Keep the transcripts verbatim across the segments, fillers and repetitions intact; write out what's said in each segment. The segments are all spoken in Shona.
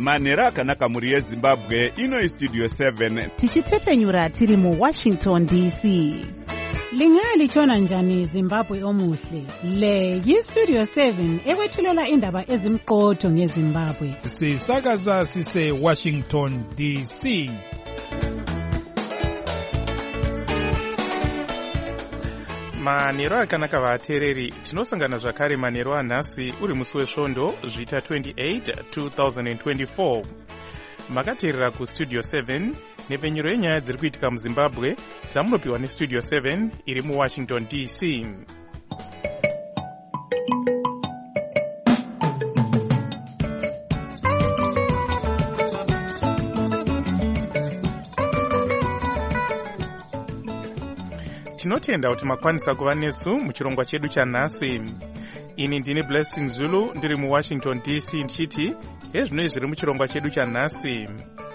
manhero akanaka mhuri yezimbabwe. Ino istudio seven tichitefenyura tiri muwashington D C. Lingalitshona njani Zimbabwe omuhle? Le yistudio seven ekwethulela indaba ezimqotho ngeZimbabwe. Sisakaza sise Washington D C. Manhero akanaka vateereri, tinosangana zvakare manhero anhasi uri musi wesvondo zvita twenty-eight two thousand twenty-four. Makateerera kustudio seven nepfenyuro yenyaya dziri kuitika muZimbabwe dzamunopiwa nestudio seven iri muWashington D C. Tinotenda kuti makwanisa kuva nesu muchirongwa chedu chanhasi. Ini ndini Blessing Zulu ndiri muWashington D C ndichiti ezvinoi zviri muchirongwa chedu chanhasi.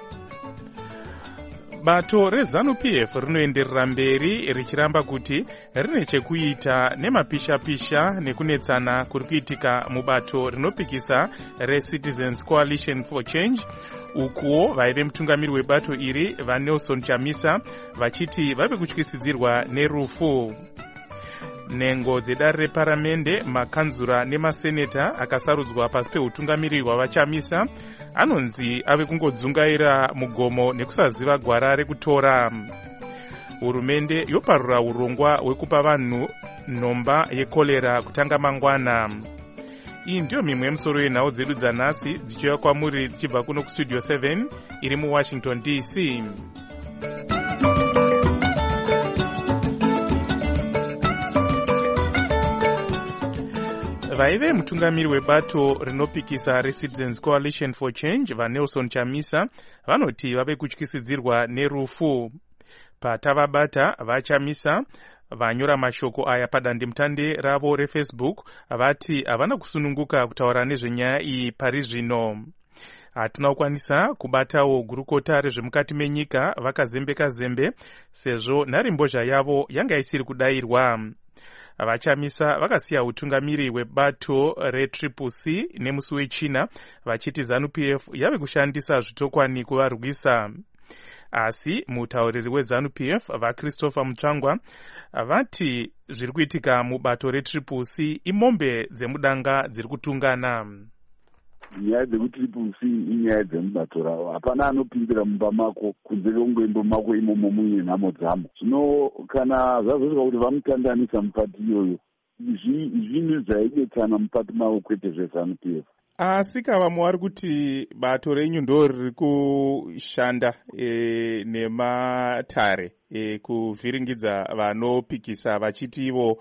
Bato reZANU P F rinoenderera mberi richiramba kuti rine chekuita nemapisha-pisha nekunetsana kuri kuitika mubato rinopikisa reCitizens Coalition for Change, ukuwo vaive mutungamiri webato iri vaNelson Chamisa vachiti vave kutyisidzirwa nerufu. Nhengo dzedare reparamende, makanzura nemaseneta akasarudzwa pasi peutungamiri hwavaChamisa anonzi ave kungodzungaira mugomo nekusaziva gwara rekutora. Hurumende yoparura urongwa hwekupa vanhu nhomba yekorera kutanga mangwana. Iyi ndiyo mimwe yemusoro yenhau dzedu dzanhasi dzichiuya kwamuri dzichibva kuno kustudio seven iri muWashington D C. Vaive mutungamiri webato rinopikisa reCitizens Coalition for Change vaNelson Chamisa vanoti vave kutyisidzirwa nerufu. Patavabata vaChamisa vanyora mashoko aya padandemutande ravo reFacebook vati havana kusununguka kutaura nezvenyaya iyi pari zvino. Hatina kukwanisa kubatawo gurukota rezvemukati menyika vakazembeka zembe sezvo nharimbozha yavo yanga isiri kudayirwa. VaChamisa vakasiya utungamiri hwebato retriple C nemusi wechina vachiti ZANU P F yave kushandisa zvitokwani kuvarwisa. Asi mutauriri weZANU P F vaChristopher Mutsvangwa vati zviri kuitika mubato retriple C imombe dzemudanga dziri kutungana. Nyaya dzekutriple C inyaya dzemubato ravo, hapana anopindira mumba mako kunze kwengoimbo mako imomo muine nhamo dzamo. Zvino kana zvazosvika kuti vamutandanisa mupati iyoyo, zvinhu zvaidetsana mupati mavo kwete zveZANU P F. Asi kavamwe vari kuti bato renyu ndo riri kushanda e, nematare e, kuvhiringidza vanopikisa vachiti ivo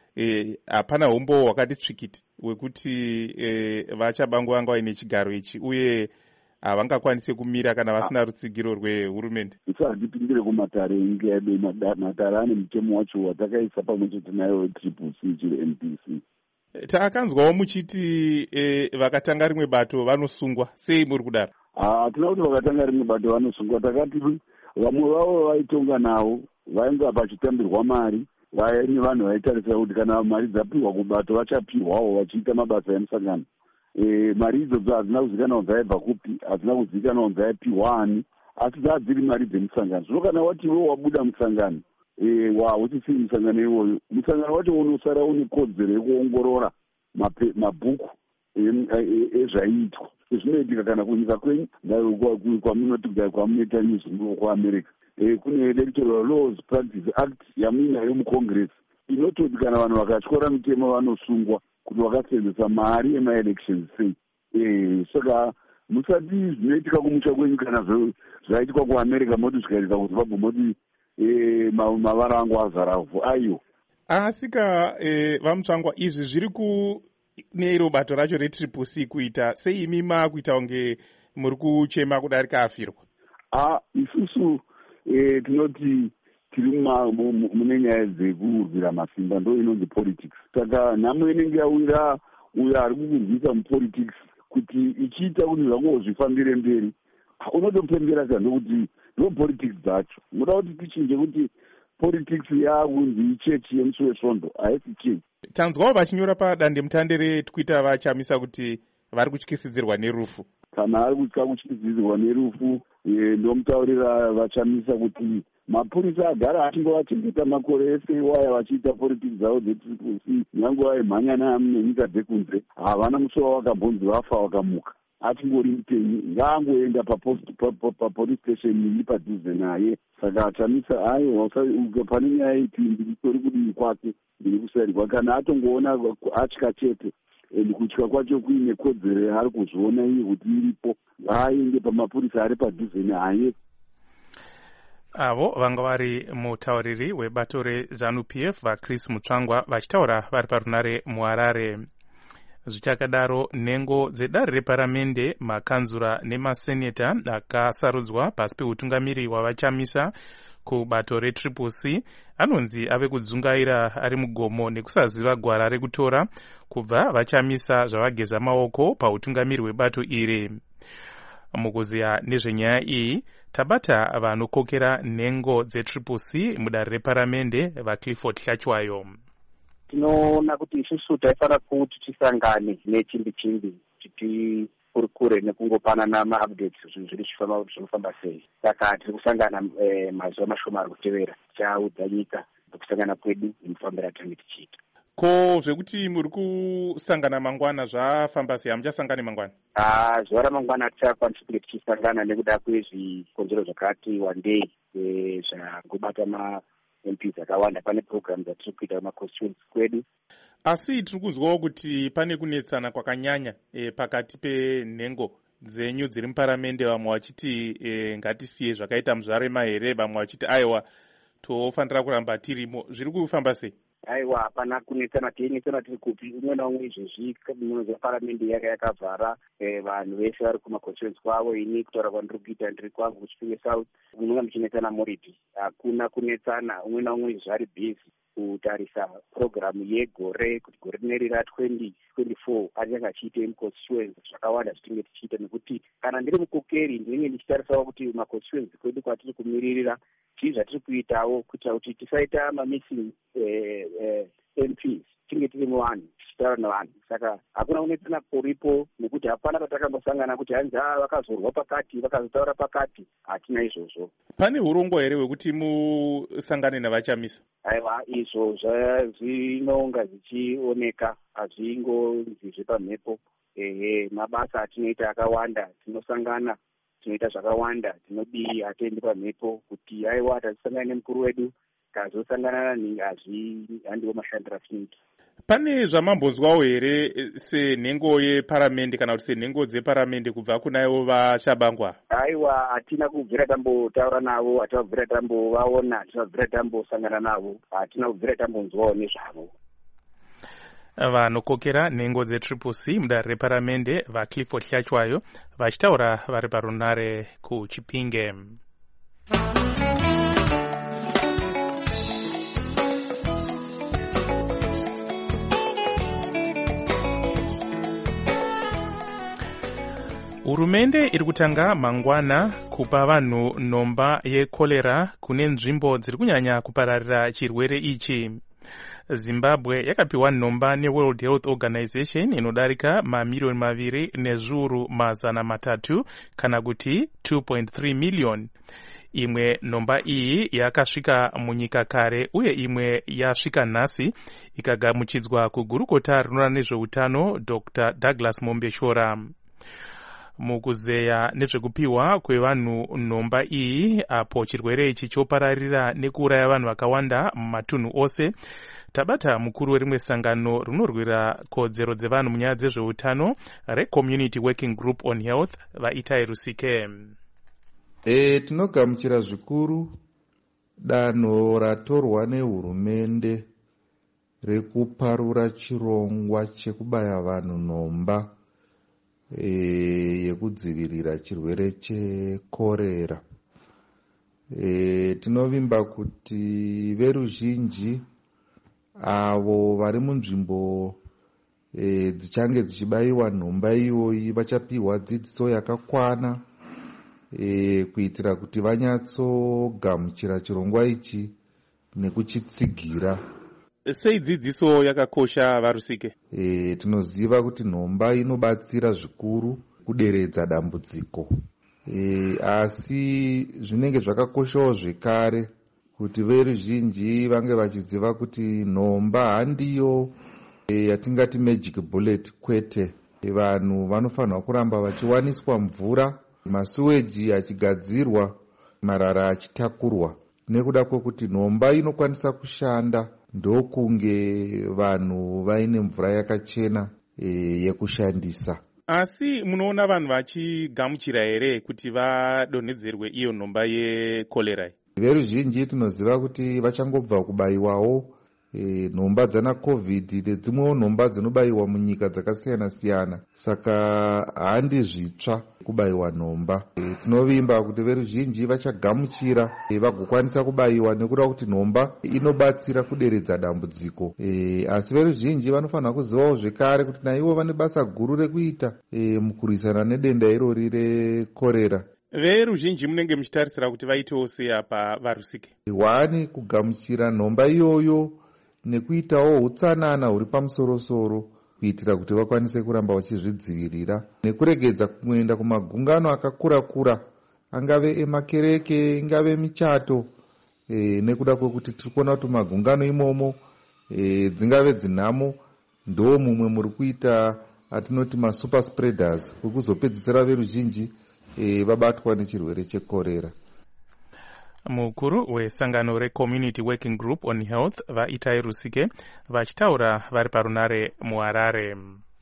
hapana e, umbo hwakati tsvikiti wekuti e, vachabangwanga vaine chigaro ichi uye havangakwanisi kumira kana vasina rutsigiro rwehurumende. Tisazvipindire kumatare inge yabe matare ane mutemo wacho watakaisa pamwe chete nayo triple C chiri N P C. Taakanzwawo muchiti e, vakatanga rimwe bato vanosungwa. Sei muri kudaro? Hatina kuti vakatanga rimwe bato vanosungwa. Takati vamwe vavo vaitonga navo vainga pachitambirwa mari, vaine vanhu vaitarisa kuti kana mari dzapiwa kubato vachapiwawo vachiita mabasa emusangano. E, mari idzodzo hadzina kuzivikanwa kuti dzaibva kupi, hadzina kuzivikanwa kuti dzaipiwa ani, asi dzadziri mari dzemusangano. Zvino kana wati iwe wabuda musangano e, wa uchisii musangano iwoyo, musangano wacho unosara une kodzero yekuongorora mabhuku ezvaiitwa zvinoitika kana kunyika kwenyu kwamunoti kwamunoita news kuAmerica. Kune Electoral Laws Practice Act yamuinayo muCongress inototi kana vanhu vakatyora mitemo vanosungwa kuti vakasenzesa mari emaelections sei. Saka musati zvinoitika kumusha kwenyu kana zvaiitwa kuAmerica moti zvikaitika kuZimbabwe moti mavara angu azaravhu aiyo. Asika e, vamutsvangwa izvi zviri ku neiro bato racho retriple C kuita sei imi makuita kunge muri kuchema kudarika afirwa? Ah, isusu e, tinoti tiri mune nyaya dzekurwira masimba, ndo inonzi politics. Saka nhamo inenge yawira uyo ari kukurwisa mupolitics kuti ichiita kuti zvangu zvifambire mberi, unotomupembera kana kuti ndo politics dzacho. Muda kuti tichinje kuti politics yakunzi ichechi yemusi wesvondo, haisi chechi. Tanzwawo vachinyora padandemutande retwitter vaChamisa kuti vari kutyisidzirwa nerufu. kana ari kutya kutyidzidzirwa nerufu. Ndomutaurira vachamisa kuti mapurisa agara achingovachengeta makore ese waya vachiita politiki dzavo dzetriple c nyange vaimhanya nenyika dzekunze havana musoro wakambonzi vafa wakamuka. Achingori mupenyu ngaangoenda papolice station iri padhuze naye. Saka achamisa aiwa pane nyaya iti ndiritori kudii kwake ndiri kusairwa kana atongoona atya chete kutya kwacho kuine kodzero yaari kuzviona iye kuti iripo ngaaende pamapurisa ari padhuze naye. Avo vanga vari mutauriri webato rezanu P F vaChris Mutsvangwa vachitaura vari parunare muHarare. Zvichakadaro, nhengo dzedare reparamende, makanzura nemaseneta akasarudzwa pasi peutungamiri hwavachamisa kubato retriple C anonzi ave kudzungaira ari mugomo nekusaziva gwara rekutora kubva vachamisa zvavageza maoko pautungamiri hwebato iri. Mukuziya nezvenyaya iyi tabata vanokokera nhengo dzetriple C mudare reparamende vaClifford Hlachwayo. Tinoona kuti isusu taifanira kuti tisangane nechimbi chimbi kuti kurikure nekungopanana ma-updates zvinhu zviri zvifamba kuti zvinofamba sei. Saka tiri kusangana mazuva mashoma ari kutevera tichaudza nyika nekusangana kwedu nemufambiro tinenge tichiita. Ko zvekuti muri kusangana mangwana zvafamba sei? Hamuchasangani mangwana? Ah, zuva ramangwana tichakwanisa kunge tichisangana nekuda kwezvikonzero zvakati wandei zvangobata ma-M P dzakawanda. Pane program dzatiri kuita kuma-constituency kwedu. Asi tiri kuzwawo kuti pane kunetsana kwakanyanya e, pakati penhengo dzenyu dziri muparamende, vamwe vachiti e, ngatisiye zvakaita muzvarema here, vamwe vachiti aiwa tofanira kuramba tirimo. Zviri kufamba sei? Aiwa, hapana kunetsana, teinetsana tiri kupi. Umwe naumwe izvezvi munonzi paramende yake yakavhara vanhu vese vari kuma-constituency kwavo. Ini kutaura kwandiri kuita ndiri kwangu kuChipinge South. Munonga muchinetsana muripi? Hakuna kunetsana, umwe naumwe zvari busy kutarisa programu yegore kuti gore rineri ra-twenty twenty-four achange achiite muconstituency zvakawanda zvitinge tichiita, nekuti kana ndiri mukokeri ndinenge ndichitarisawo kuti maconstituency kwedu kwatiri kumiririra chii zvatiri kuitawo kuitira kuti tisaita mamissing eh, eh, M Ps tinge tiri muvanhu tichitaura navanhu. Saka hakuna kunetsana kuripo, nekuti hapana patakambosangana kuti hanzi vakazorwa pakati vakazotaura pakati. Hatina izvozvo. Pane urongwa here hwekuti musangane navachamisa? Aiwa, izvo zvinonga zvichioneka, hazvingonzi zvepamhepo. Ehe, mabasa atinoita akawanda, tinosangana tinoita zvakawanda, tinodii hatiendi pamhepo kuti aiwa tazosangana nemukuru wedu tazosangana nani, handiwo mashandiro atinoita. Pane zvamambonzwawo here senhengo yeparamende kana kuti senhengo dzeparamende kubva kunaivo vaChabangwa? Aiwa, hatina kubvira tambotaura navo, hatina kubvira tambovaona, hatina kubvira tambosangana navo, hatina kubvira tambonzwawo nezvavo. Vanokokera nhengo dzetriple C mudare reparamende vaClifford Hlachwayo vachitaura vari parunare kuChipinge. Hurumende iri kutanga mangwana kupa vanhu nhomba yekolera kune nzvimbo dziri kunyanya kupararira chirwere ichi. Zimbabwe yakapiwa nhomba neWorld Health Organization inodarika mamiliyoni maviri nezviuru mazana matatu kana kuti two point three million. Imwe nhomba iyi yakasvika munyika kare uye imwe yasvika nhasi ikagamuchidzwa kugurukota rinoona nezveutano Doctor Douglas Mombeshora. Mukuzeya nezvekupiwa kwevanhu nhomba iyi apo chirwere ichi chopararira nekuuraya vanhu vakawanda mumatunhu ose, tabata mukuru werimwe sangano rinorwira kodzero dzevanhu munyaya dzezveutano reCommunity Working Group on Health vaItai Rusike. E, tinogamuchira zvikuru danho ratorwa nehurumende rekuparura chirongwa chekubaya vanhu nhomba e, yekudzivirira chirwere chekorera. E, tinovimba kuti veruzhinji avo vari munzvimbo e, dzichange dzichibayiwa nhomba iyoyi vachapiwa dzidziso yakakwana e, kuitira kuti vanyatsogamuchira chirongwa ichi nekuchitsigira. Sei dzidziso yakakosha Varusike? E, tinoziva kuti nhomba inobatsira zvikuru kuderedza dambudziko. E, asi zvinenge zvakakoshawo zvekare kuti veruzhinji vange vachiziva kuti nhomba handiyo e, yatingati magic bullet, kwete. E, vanhu vanofanirwa kuramba vachiwaniswa mvura, masuweji achigadzirwa, marara achitakurwa. Nekuda kwekuti nhomba inokwanisa kushanda ndokunge vanhu vaine mvura yakachena e, yekushandisa. Asi munoona vanhu vachigamuchira here kuti vadonhedzerwe iyo nhomba yekorera? Veruzhinji tinoziva kuti vachangobva kubayiwawo e, nhomba dzana covid nedzimwewo nhomba dzinobayiwa munyika dzakasiyana siyana, saka handi zvitsva kubayiwa nhomba. E, tinovimba kuti veruzhinji vachagamuchira e, vagokwanisa kubayiwa nekuda kuti nhomba inobatsira kuderedza dambudziko. E, asi veruzhinji vanofanira kuzivawo zvekare kuti naivo vane basa guru rekuita e, mukurwisana nedenda irori rekorera. Veruzhinji munenge muchitarisira kuti vaitewo sei apa varusike? Wani kugamuchira nhomba iyoyo nekuitawo utsanana huri pamusorosoro kuitira kuti vakwanise kuramba vachizvidzivirira, nekuregedza kuenda kumagungano akakura-kura, angave emakereke, ingave michato, e, nekuda kwekuti tiri kuona kuti magungano imomo e, dzingave dzinhamo ndo mumwe muri kuita atinoti masuper spreaders, kuri kuzopedzisira veruzhinji e, vabatwa nechirwere chekorera. Mukuru wesangano reCommunity Working Group on Health vaItai Rusike vachitaura vari parunare muHarare.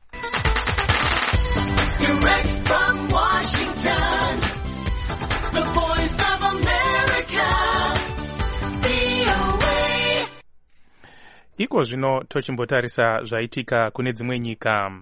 Direct from Washington, the voice of America, V O A. Iko zvino tochimbotarisa zvaitika kune dzimwe nyika.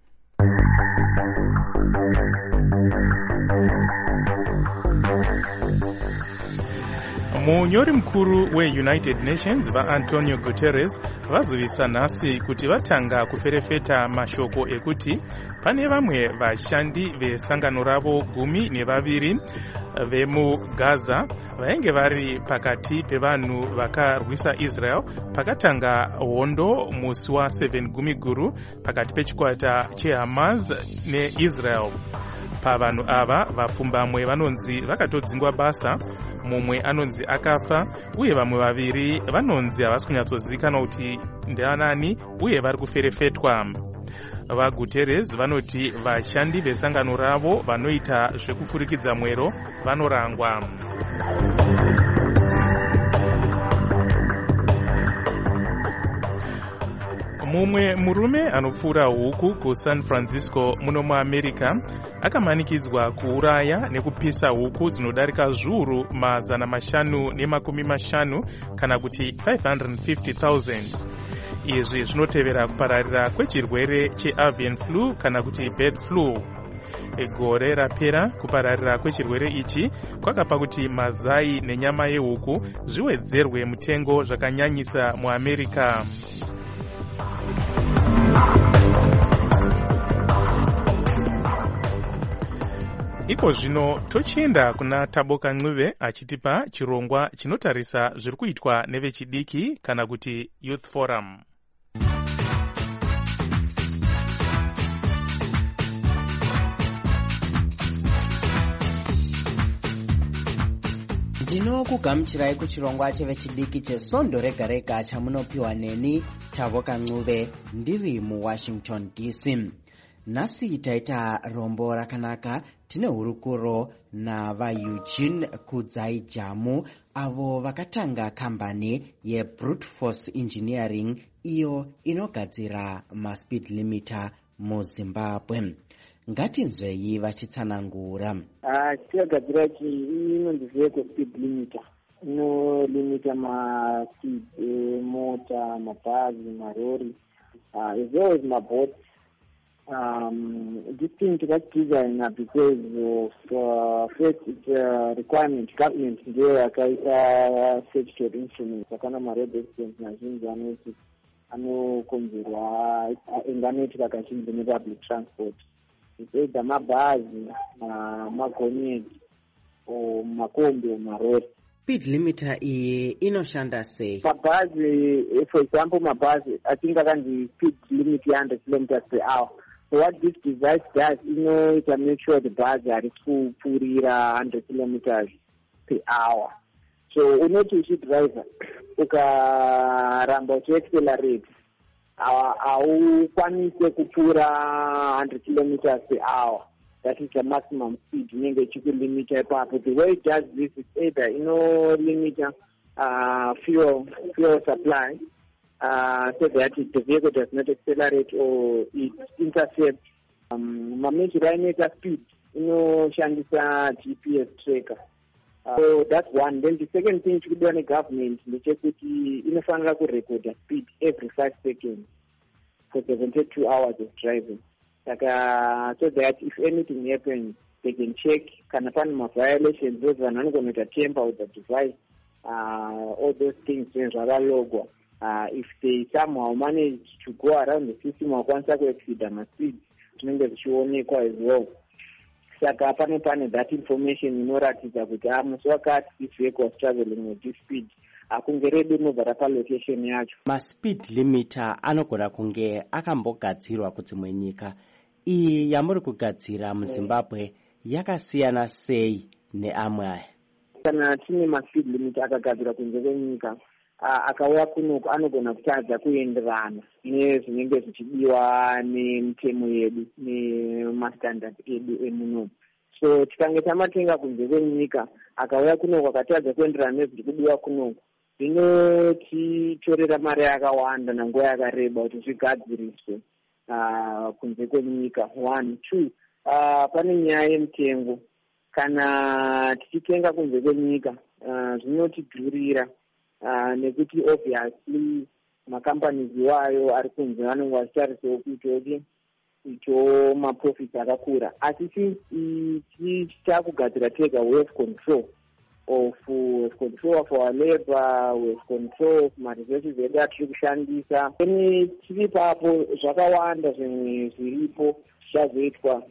Munyori mukuru weUnited Nations vaAntonio Guterres vazivisa nhasi kuti vatanga kuferefeta mashoko ekuti pane vamwe vashandi vesangano ravo gumi nevaviri vemuGaza vainge vari pakati pevanhu vakarwisa Israel pakatanga hondo musi wa7 gumi guru pakati pechikwata cheHamas neIsrael. Pavanhu ava vapfumbamwe vanonzi vakatodzingwa basa, mumwe anonzi akafa, uye vamwe vaviri vanonzi havasi kunyatsozivikanwa kuti ndeanani uye vari kuferefetwa. VaGuterres vanoti vashandi vesangano ravo vanoita zvekupfurikidza mwero vanorangwa. Mumwe murume anopfura huku kuSan Francisco muno muAmerica akamanikidzwa kuuraya nekupisa huku dzinodarika zviuru mazana mashanu nemakumi mashanu kana kuti five hundred fifty thousand. Izvi zvinotevera kupararira kwechirwere cheavian flu kana kuti bird flu. Gore rapera kupararira kwechirwere ichi kwakapa kuti mazai nenyama yehuku zviwedzerwe mutengo zvakanyanyisa muAmerica. Iko zvino tochienda kuna Taboka Ncube achitipa chirongwa chinotarisa zviri kuitwa nevechidiki kana kuti Youth Forum. Ndinokugamuchirai kuchirongwa chevechidiki chesondo rega rega chamunopiwa neni Taboka Ncube ndiri muWashington D C. Nhasi taita rombo rakanaka. Tine hurukuro navaEugene Kudzai Jamu avo vakatanga kambani yeBrute Force Engineering iyo inogadzira maspeed limiter muZimbabwe. Ngatinzwei vachitsanangura. Ah, tinogadzira chi inonzi vehicle speed limiter. Inolimita maspeed emota, mabhazi, marori, uh, as well as maboats. Um, this thing to that design uh, because of uh, first it's a requirement government ndio akaita safety instruments akana maroad accidents na zvinhu anoti anokonzerwa enganoitika kazhinji nepublic transport. Ipedza mabhazi, magonyeti, makombi, marori. Speed limiter iyi inoshanda sei? Mabhazi, for example, mabhazi atinga kanzi speed limit one hundred kilometers per hour. So what this device does, inoita make sure the bhazi hari kupfuurira one hundred kilometers per hour. So unoti uchidriver ukaramba uchiaccelerate haukwanise kupfuura one hundred kilometers per hour. That is the maximum speed inenge ichikulimita ipapo. The way it does this is either inolimita uh, fuel fuel supply uh, so that the vehicle does not accelerate or it intercepts. Um, mamejira inoita speed inoshandisa G P S tracker. Uh, so that's one. Then the second thing chikudiwa negovernment ndechekuti inofanira kurecorda speed every five seconds for seventy-two hours of driving. Saka so that if anything happens, they can check kana pane ma-violations, those vanhu vanogonoita tamper with the device, uh, all those things zvakalogwa. Uh, if they somehow manage to go around the system vakwanisa kuexceeda ma-speed, zvinenge zvichionekwa as well. Saka pane pane that information inoratidza kuti ah musi wakati this vehicle was traveling with this speed, akunge redu rinobva palocation yacho. Ma-speed limiter anogona kunge akambogadzirwa kudzimwe nyika. Iyi yamuri kugadzira muZimbabwe yakasiyana sei neamwe aya? Kana tine ma-speed limiter akagadzira kunze kwenyika, akauya kunoku anogona kutadza kuenderana nezvinenge zvichidiwa nemitemo yedu nemastandard edu emunomu. So tikange tamatenga kunze kwenyika akauya kunoku akatadza kuenderana nezviri kudiwa kunoku, zvinotitorera mari yakawanda nanguva yakareba kuti zvigadziriswe uh, kunze kwenyika. One, two, uh, pane nyaya yemutengo. Kana tichitenga kunze kwenyika uh, zvinotidhurira. Uh, nekuti obviously macompanies iwayo ari kunze vanenge vachitarisawo kuitoti ito maprofits akakura. Asi tichakugadzira tega we have control of we have control of our labor, we have control of ma-resources edu atiri kushandisa. Ene tiri papo zvakawanda zvimwe zviripo zvichazoitwa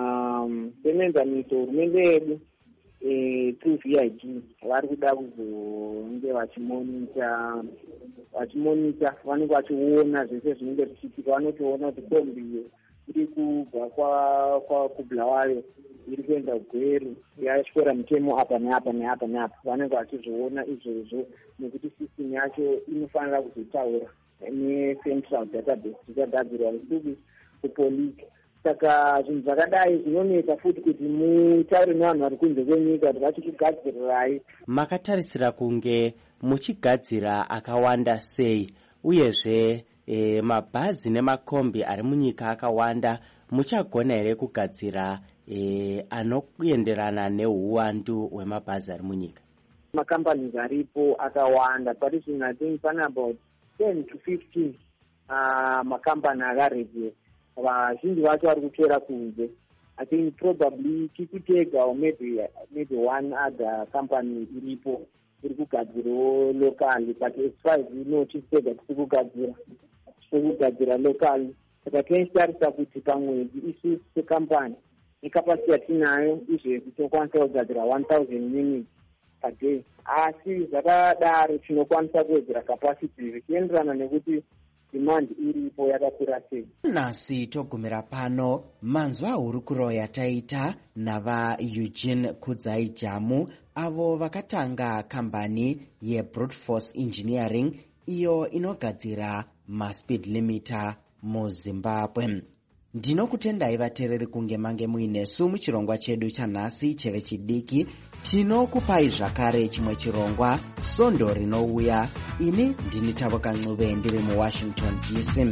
semenzaniso hurumende yedu through V I D vari kuda kuzonge vachimonita vachimonita vanenge vachiona zvese zvinenge zvichiitika. Vanotoona kuti kombi iri kubva kubulawayo iri kuenda Gweru yachikora mitemo apa neapa neapa neapa. Vanenge vachizviona izvozvo nekuti system yacho inofanira kuzotaura necentral database ichagadzirwa isuku kupolisi. Saka zvinhu zvakadai zvinonetsa futi kuti mutaure nevanhu vari kunze kwenyika kuti vachikugadzirirai. Makatarisira kunge muchigadzira akawanda sei, uyezve e, mabhazi nemakombi ari munyika akawanda, muchagona here kugadzira e, anokuenderana neuwandu hwemabhazi ari munyika? Macompanies aripo akawanda, but it's I think pane about ten to fifteen uh, macompany akaregister. Vazhinji vacho vari kutora kunze. I think probably tikutega or maybe maybe one other company iripo iri kugadzirawo locally, but as far as we know tikutega tiri kugadzira tiri kugadzira locally. Saka tichitarisa kuti pamwedzi isusu secompany necapacity yatinayo izvezvi tinokwanisa kugadzira one thousand units per day. Asi zvakadaro tinokwanisa kuwedzera capacity zvichienderana nekuti demand iripo yakakura sei. Nasi togumira pano manzwa hurukuro yataita nava Eugene Kudzai Jamu avo vakatanga kambani ye Brute Force Engineering iyo inogadzira ma-speed limiter muZimbabwe. Ndinokutendai vateereri kunge mange muinesu muchirongwa chedu chanhasi chevechidiki. Tinokupai zvakare chimwe chirongwa Sondo rinouya. Ini ndini Tavoka Ncube ndiri muWashington D C.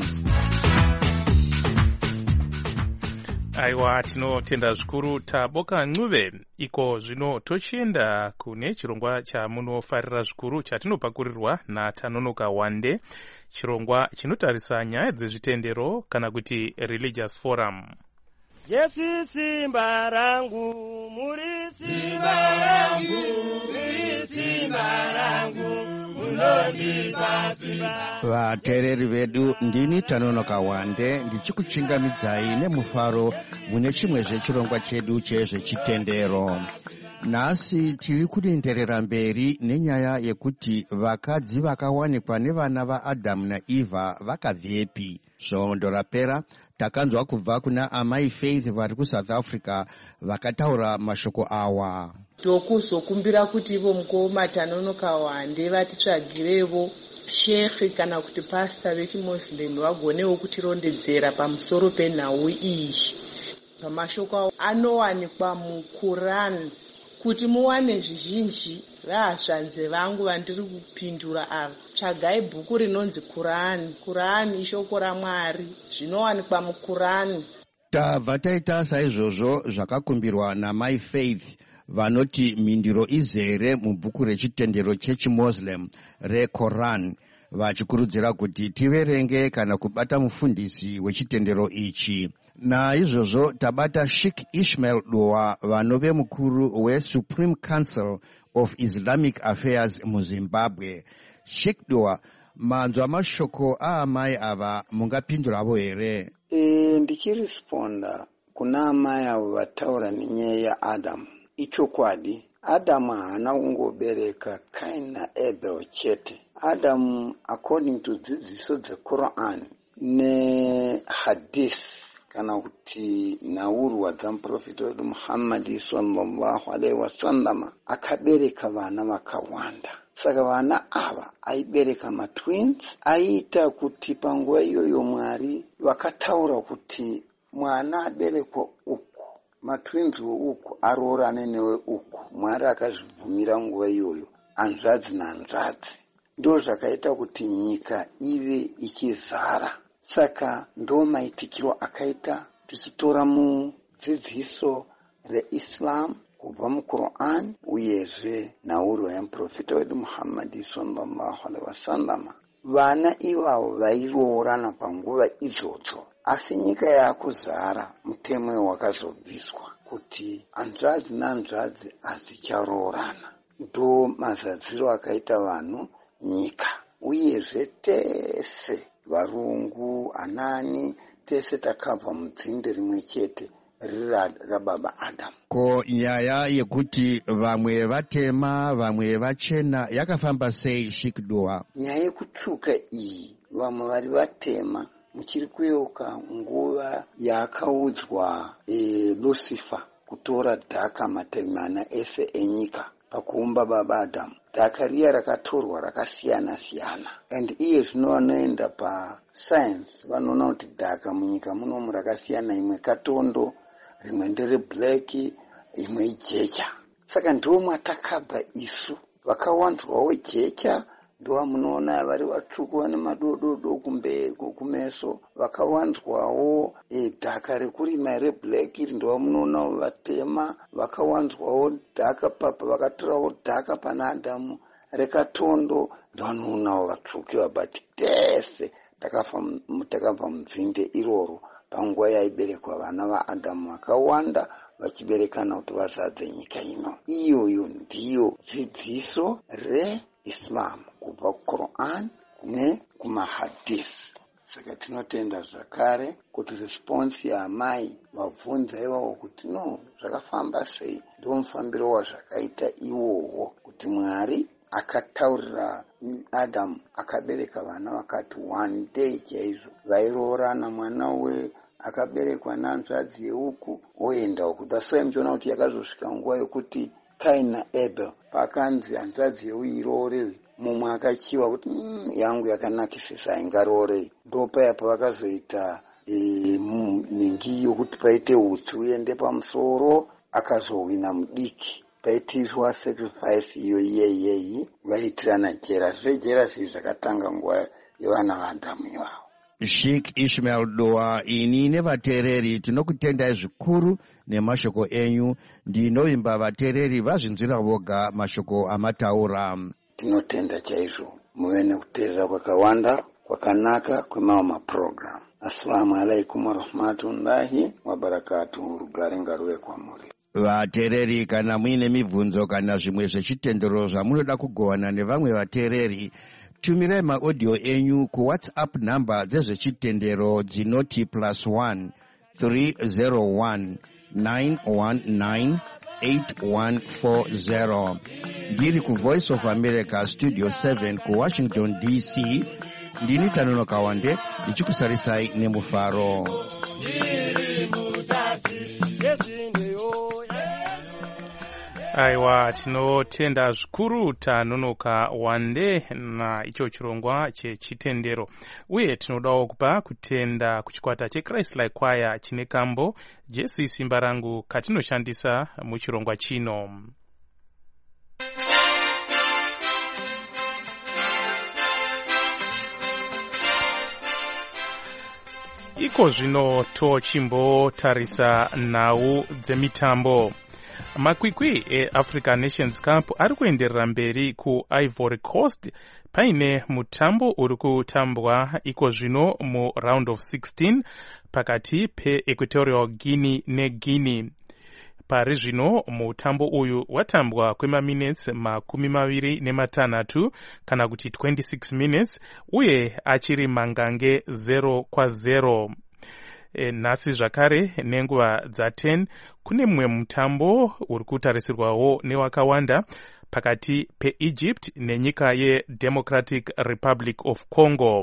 Aiwa, tinotenda zvikuru Taboka Ncube. Iko zvino tochienda kune chirongwa chamunofarira zvikuru chatinopakurirwa naTanonoka Wande, chirongwa chinotarisa nyaya dzezvitendero kana kuti religious forum. Jesu simba rangu, muri simba rangu, muri simba rangu, munondipa simba. Vateereri vedu, ndini Tanonoka Wande ndichikuchingamidzai nemufaro mune chimwe zvechirongwa chedu chezvechitendero. nhasi tiri kuenderera mberi nenyaya yekuti vakadzi vakawanikwa nevana vaadhamu naevha vakabvepi. svondo rapera takanzwa kubva kuna amai Faith vari kuSouth Africa vakataura mashoko awa. Tokuzokumbira kuti ivo mukoma Tanonoka Wande vatitsvagirevo shekhi kana kuti pasta vechimuslim vagonewo kutirondedzera pamusoro penhau iyi. Mashoko anowanikwa muQuran. Kuti muwane zvizhinji vahasvanze vangu vandiri kupindura ava, tsvagai bhuku rinonzi Quran. Quran ishoko raMwari, zvinowanikwa muQuran. Tabva taita saizvozvo zvakakumbirwa namai Faith vanoti mhinduro izere mubhuku rechitendero chechimuslim reQuran, vachikurudzira kuti tiverenge kana kubata mufundisi wechitendero ichi. Naizvozvo tabata Sheikh Ishmael Dua vanove mukuru weSupreme Council of Islamic Affairs muZimbabwe. Sheikh Dua, manzwa mashoko aamai ava mungapinduravo here? E, ndichiresponda kuna amai avo vataura nenyaya yaAdamu. Ichokwadi, Adamu haana kungobereka Kain naAbel chete. Adamu, according to dzidziso dzeQuran nehadith kana kuti naurwa dzamuprofita wedu Muhammad sallallahu alaihi wasallam, akabereka vana vakawanda. Saka vana ava aibereka matwins, aiita kuti panguva iyoyo Mwari vakataura kuti mwana aberekwa uku, matwins uku aroorane newe uku. Mwari akazvibvumira nguva iyoyo, hanzvadzi nahanzvadzi. Ndo zvakaita kuti nyika ive ichizara. Saka ndo maitikiro akaita tichitora mudzidziso reIslam kubva muQuran uyezve naurwa yamuprofita wedu Muhammad sallallahu alaihi wasallam. Vana ivavo vairoorana panguva idzodzo, asi nyika yakuzara mutemo wakazobviswa kuti hanzvadzi nahanzvadzi hadzicharoorana. Ndo mazadziro akaita vanhu nyika, uyezve tese varungu anani tese takabva mudzinde rimwe chete riri rababa Adamu. Ko nyaya yekuti vamwe vatema vamwe vachena yakafamba sei Sheikh Dua? Nyaya yekutsvuka iyi, vamwe vari vatema muchiri kuyoka nguva yakaudzwa e, Lucifer kutora dhaka matavi mana ese enyika pakuumba baba Adamu. Dhaka riya rakatorwa rakasiyana siyana, and iye zvino vanoenda pascience vanoona kuti dhaka munyika munomu rakasiyana, imwe katondo, rimwe ndere black, imwe ijecha. Saka ndiwo mwatakabva isu. Vakawanzwawo jecha ndo munoona vari vatsvuku vane madododo kumbe kumeso. Vakawanzwawo e, dhaka rekurima reblack ndo munoona vatema. Vakawanzwawo dhaka papa vakatorawo dhaka pana Adamu rekatondo ndo vanoonawo vatsvuku vabati tese takabva mudzinde iroro panguva yaiberekwa vana vaAdamu vakawanda vachiberekana kuti vazadze nyika ino. Iyoyo ndiyo dzidziso reIslam kubva kuQuran nekumahadith. Saka tinotenda zvakare kuti response yaamai vabvunza ivavo kuti no zvakafamba sei, ndo mufambiro wazvakaita iwowo, kuti Mwari akataurira Adamu akabereka vana vakati one day chaizvo vairoorana. Mwana we akaberekwa nanzvadzi yeuku oenda uku. That's why muchiona kuti yakazosvika nguva yokuti Kain naAbel pakanzi hanzvadzi yeu iroore, mumwe akachiva kuti mm, yangu yakanakisisa ingaroore. Ndo paya pavakazoita e, ningi yokuti paite utsi uende pamusoro, akazohwina mudiki, paitiswa sacrifice iyo iyeyeyi, vaitirana jera. Zvejera zvi zvakatanga nguva yevana vaAdamu ivavo. Sheikh Ishmael Dua, ini nevateereri tinokutendai zvikuru nemashoko enyu. Ndinovimba vateereri vazvinzwira voga mashoko amataura. Tinotenda chaizvo, muve nekuteerera kwakawanda kwakanaka kwemawo maprogram. Assalamu alaikum warahmatullahi wabarakatuh. Rugare ngaruve kwamuri. Vateereri, kana muine mibvunzo kana zvimwe zvechitendero zvamunoda kugovana nevamwe vateereri, tumirai maaudio enyu kuWhatsApp namba dzezvechitendero dzinoti plus one three zero one nine one nine eight one four zero. Ndiri ku Voice of America Studio seven ku Washington D C. Ndini Tanono Kawande ndichikusarisai nemufaro. Aiwa, tinotenda zvikuru Tanono Kawande na icho chirongwa chechitendero. Uye tinodawo kupa kutenda kuchikwata cheChrist Like Choir chine kambo Jesu Simba Rangu katinoshandisa muchirongwa chino. Iko zvino tochimbotarisa nhau dzemitambo. Makwikwi eAfrican Nations Cup ari kuenderera mberi ku Ivory Coast paine mutambo uri kutambwa iko zvino mu round of sixteen pakati pe Equatorial Guinea neGuinea. Pari zvino mutambo uyu watambwa kwema minutes makumi maviri nematanhatu kana kuti twenty-six minutes uye achiri mangange zero kwa zero. E, nhasi zvakare nenguva dza ten kune mumwe mutambo uri kutarisirwawo newakawanda pakati peEgypt nenyika yeDemocratic Republic of Congo.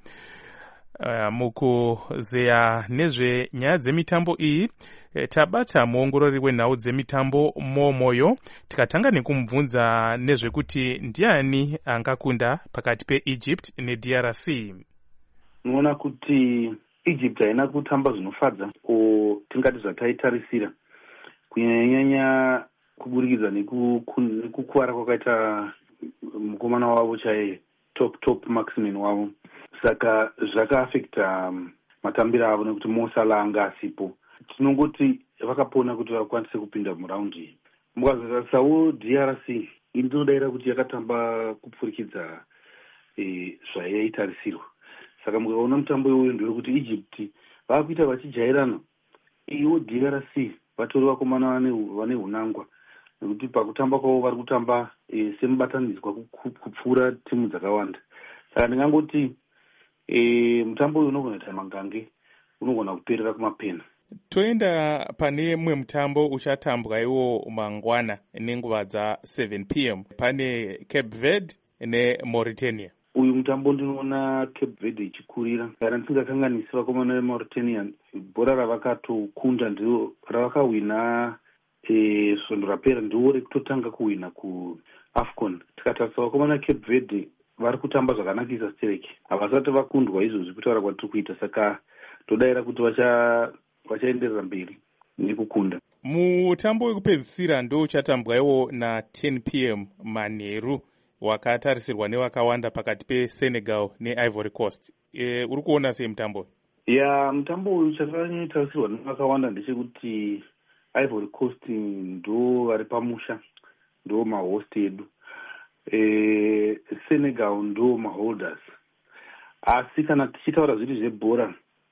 Uh, mukuzeya nezvenyaya dzemitambo iyi e, tabata muongorori wenhau dzemitambo momoyo tikatanga nekumubvunza nezvekuti ndiani angakunda pakati peEgypt neD R C. Unoona kuti Egypt haina kutamba zvinofadza o tingati zvataitarisira kunyanya kuburikidza nekukuwara kwakaita mukomana wavo chaiye top top Maximin wavo, saka zvakaafekta um, matambiro avo nekuti Mo Salah anga asipo. Tinongoti vakapona kuti vakwanise kupinda muraundi iyi. Mukazotarisawo D R C inodaira kuti yakatamba kupfurikidza e, zvaiyaitarisirwa. Saka mukaona mutambo iwoyo ndewekuti Egypt vakuita vachijairana, iwo D R C vatori vakomana vane hunangwa nekuti pakutamba kwavo vari kutamba e, semubatanidzwa kupfuura timu dzakawanda. Saka ndingangoti e, mutambo uyu unogona kuita mangange, unogona kuperera kumapena. Toenda pane mumwe mutambo uchatambwa iwo mangwana nenguva dza seven p m pane Cape Verde neMauritania. Uyu mutambo ndinoona Cape Verde ichikurira. Kana tisingakanganisi vakomana veMauritania, bhora ravakatokunda ndiro ravakahwina e, svondo rapera ndiwo rekutotanga kuhwina kuAFCON. Tikatarisa vakomana Cape Verde vari kutamba zvakanakisa stereki, havasati vakundwa izvozvi kutaura kwatiri kuita, saka todaira kuti vacha vachaenderera mberi nekukunda. Mutambo wekupedzisira ndo uchatambwaiwo na ten p m manheru wakatarisirwa nevakawanda pakati peSenegal neIvory Coast. E, uri kuona sei mutambo? Ya, mutambo uyu chakatarisirwa nevakawanda ndechekuti Ivory Coast ndo vari pamusha, ndo mahost edu. E, Senegal ndo maholders. Asi kana tichitaura zviri zvebhora,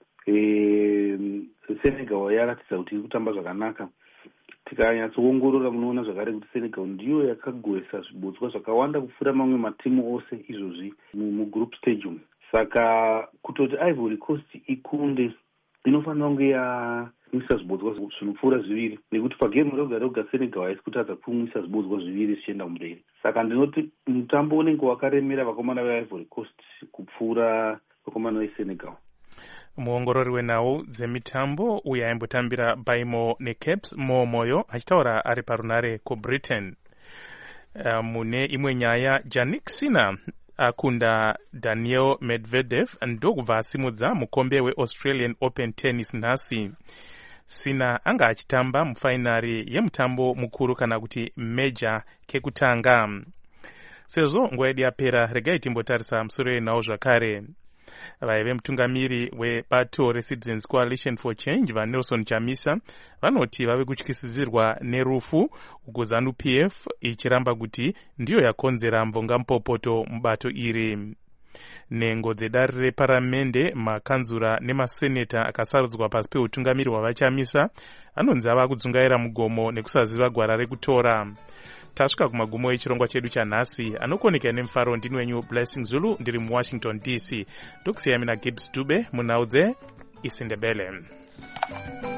e, Senegal yaratidza kuti iri kutamba zvakanaka. Tikanyatsoongorora munoona zvakare kuti Senegal ndiyo yakagoesa zvibodzwa zvakawanda kupfuura mamwe matimu ose izvozvi mugroup stage umu. Saka kutoti Ivory Coast ikunde inofanira kunge yamwisa zvibodzwa zvinopfuura zviviri, nekuti pagame roga roga Senegal haisi kutadza kumwisa zvibodzwa zviviri zvichienda mumberi. Saka ndinoti mutambo unenge wakaremera vakomana veIvory Coast kupfuura vakomana veSenegal. Muongorori wenhau dzemitambo uye aimbotambira Baimo neCaps Momoyo achitaura ari parunare kuBritain. Uh, mune imwe nyaya Jannik Sinner akunda Daniel Medvedev ndokubva asimudza mukombe weAustralian Open Tennis nhasi. Sinner anga achitamba mufainari yemutambo mukuru kana kuti major kekutanga. Sezvo nguva yedu yapera, regai timbotarisa musoro wenhau zvakare. Vaive mutungamiri webato reCitizens Coalition for Change vaNelson Chamisa vanoti vave kutyisidzirwa nerufu uko ZANU P F ichiramba kuti ndiyo yakonzera mvongampopoto mubato iri. Nhengo dzedare reparamende, makanzura nemaseneta akasarudzwa pasi peutungamiri hwavaChamisa anonzi ava kudzungaira mugomo nekusaziva gwara rekutora. Tasvika kumagumo echirongwa chedu chanhasi. Anokoneka nemufaro ndini wenyu Blessing Zulu, ndiri muWashington D C. Ndokusiyai mina Gibbs Dube munhau dzeIsindebele.